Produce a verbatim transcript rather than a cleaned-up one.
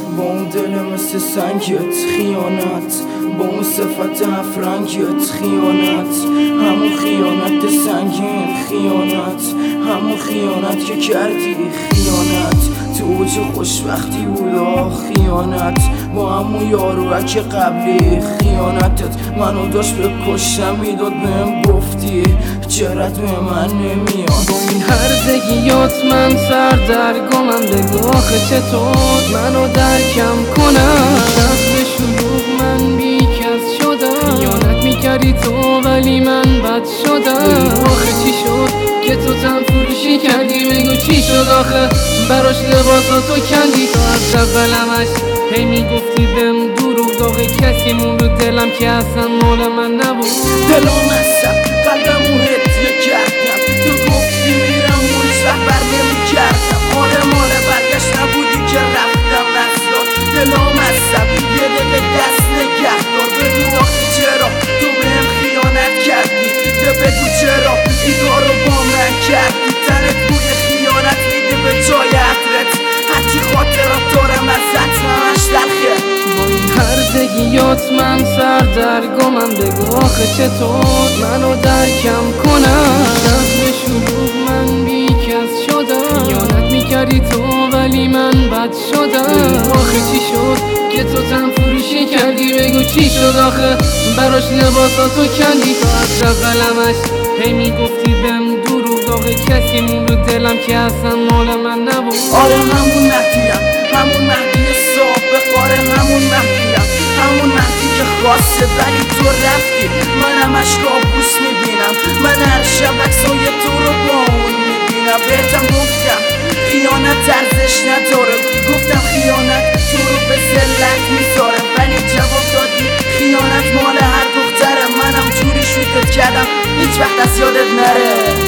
با اون دل مثل سنگت خیانت، با اون صفت افرنگت خیانت، همون خیانت سنگین خیانت، همون خیانت که کردی خیانت، تو اوج خوشبختی بودا خیانت، با همون یاروک قبلی خیانتت منو داشت بکشم میداد بهم گفتی چرت به من نمیاد. با این هرزگیات من سردرگمم، بگو آخه چطور منو درکم کنم. شب شلوغ من بیکس شدم، خیانت میکردی تو ولی من بد شدم. آخه چی شد که تو تن فروشی کردی؟ بگو چی شد آخه براش لباساتو کندی؟ تو از اولمش هی میگفتی بهم دروغ، داغ کسی مون رو دلم که اصلا مال من نبود. دلم اصلا قلبمو هدیه کردم، تو گفتی میرم و هیچ وقت بر نمیکردم. آره مال برگشت نبودی که رفتم رفتار. دلم اصلا یه دقیقه دست نگه دار، بگو آخه چرا تو بهم خیانت کردی؟ ده بگو چرا این کارو با من کردی؟ تنت بوی خیانت میده به جای عطرت، حتی خاطرات دارم ازت همش تلخه. با این هرزگیات من سردرگمم، بگو آخه چطور منو درکم کنم. شب شلوغ من بیکس شدم، خیانت میکردی تو ولی من بد شدم. آخه چی شد که تو تن فروشی کردی؟ بگو چی شد آخه براش لباساتو کندی؟ تو از اولمش هی میگفتی بهم دروغ، داغ کسی مون رو دلم که اصلا مال من نبود. آره همون مهدیم، همون مهدی سابق، آره همون مهدیم، همون مهدی که خواسته ولی تو رفتی. منم اش کابوس میبینم، من هر شب عکسای تو رو با اون میبینم. بهتم گفتم خیانت ارزش نداره، گفتم خیانت تو رو به ذلت میذاره، ولی جواب دادی خیانت مال هر دختره. منم جوری شوتت کردم هیچ وقت از یادت نره.